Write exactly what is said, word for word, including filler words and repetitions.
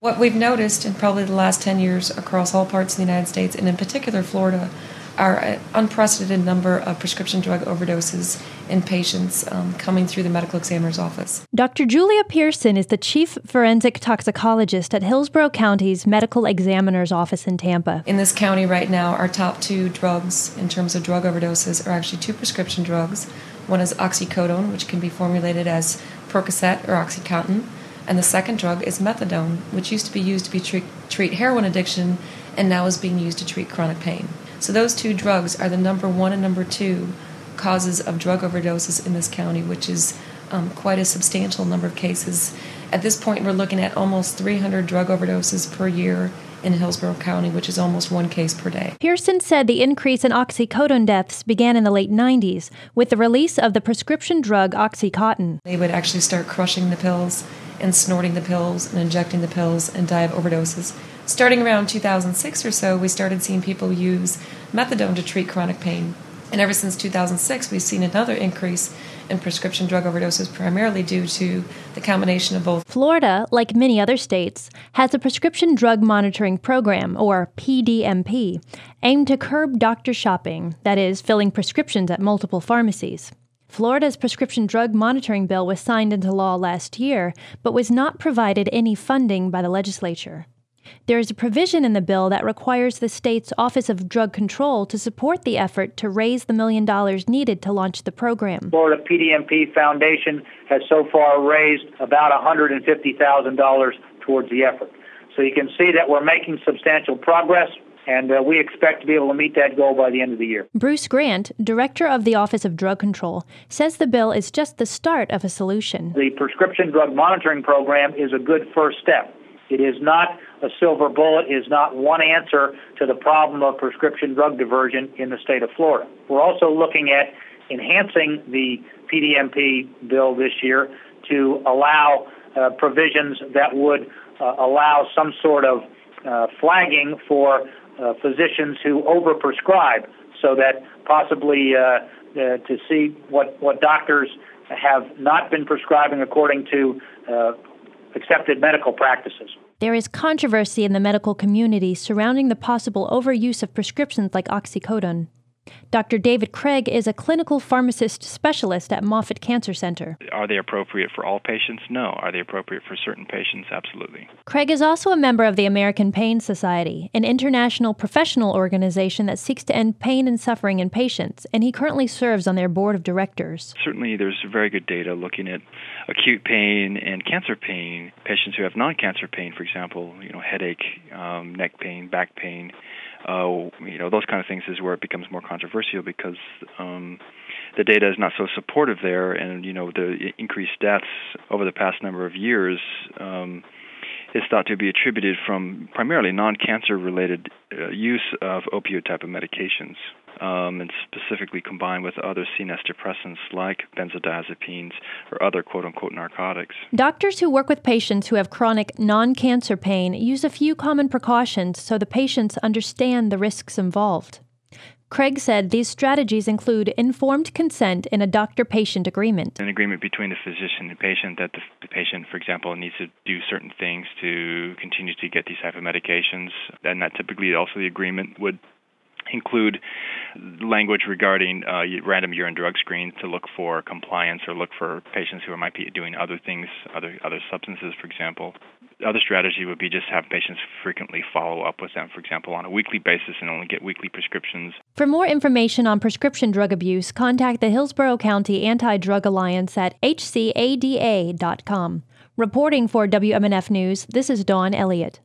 What we've noticed in probably the last ten years across all parts of the United States, and in particular Florida, are an unprecedented number of prescription drug overdoses in patients um, coming through the medical examiner's office. Doctor Julia Pearson is the chief forensic toxicologist at Hillsborough County's medical examiner's office in Tampa. In this county right now, our top two drugs in terms of drug overdoses are actually two prescription drugs. One is oxycodone, which can be formulated as Percocet or OxyContin, and the second drug is methadone, which used to be used to be treat, treat heroin addiction and now is being used to treat chronic pain. So those two drugs are the number one and number two causes of drug overdoses in this county, which is um, quite a substantial number of cases. At this point, we're looking at almost three hundred drug overdoses per year in Hillsborough County, which is almost one case per day. Pearson said the increase in oxycodone deaths began in the late nineties with the release of the prescription drug OxyContin. They would actually start crushing the pills and snorting the pills and injecting the pills and die of overdoses. Starting around two thousand six or so, we started seeing people use methadone to treat chronic pain. And ever since two thousand six, we've seen another increase in prescription drug overdoses, primarily due to the combination of both. Florida, like many other states, has a prescription drug monitoring program, or P D M P, aimed to curb doctor shopping, that is, filling prescriptions at multiple pharmacies. Florida's prescription drug monitoring bill was signed into law last year, but was not provided any funding by the legislature. There is a provision in the bill that requires the state's Office of Drug Control to support the effort to raise the million dollars needed to launch the program. Florida P D M P Foundation has so far raised about one hundred fifty thousand dollars towards the effort. So you can see that we're making substantial progress, and uh, we expect to be able to meet that goal by the end of the year. Bruce Grant, director of the Office of Drug Control, says the bill is just the start of a solution. The prescription drug monitoring program is a good first step. It is not a silver bullet, it is not one answer to the problem of prescription drug diversion in the state of Florida. We're also looking at enhancing the P D M P bill this year to allow uh, provisions that would uh, allow some sort of uh, flagging for uh, physicians who overprescribe, so that possibly uh, uh, to see what, what doctors have not been prescribing according to uh, accepted medical practices. There is controversy in the medical community surrounding the possible overuse of prescriptions like oxycodone. Doctor David Craig is a clinical pharmacist specialist at Moffitt Cancer Center. Are they appropriate for all patients? No. Are they appropriate for certain patients? Absolutely. Craig is also a member of the American Pain Society, an international professional organization that seeks to end pain and suffering in patients, and he currently serves on their board of directors. Certainly there's very good data looking at acute pain and cancer pain. Patients who have non-cancer pain, for example, you know, headache, um, neck pain, back pain, Uh, you know, those kind of things is where it becomes more controversial because um, the data is not so supportive there, and you know, the increased deaths over the past number of years um, is thought to be attributed from primarily non-cancer related uh, use of opioid type of medications, um, and specifically combined with other C N S depressants like benzodiazepines or other quote-unquote narcotics. Doctors who work with patients who have chronic non-cancer pain use a few common precautions so the patients understand the risks involved. Craig said these strategies include informed consent in a doctor-patient agreement. An agreement between the physician and patient that the, the patient, for example, needs to do certain things to continue to get these type of medications, and that typically also the agreement would include language regarding uh, random urine drug screens to look for compliance or look for patients who might be doing other things, other other substances, for example. The other strategy would be just have patients frequently follow up with them, for example, on a weekly basis and only get weekly prescriptions. For more information on prescription drug abuse, contact the Hillsborough County Anti-Drug Alliance at h c a d a dot com. Reporting for W M N F News, this is Dawn Elliott.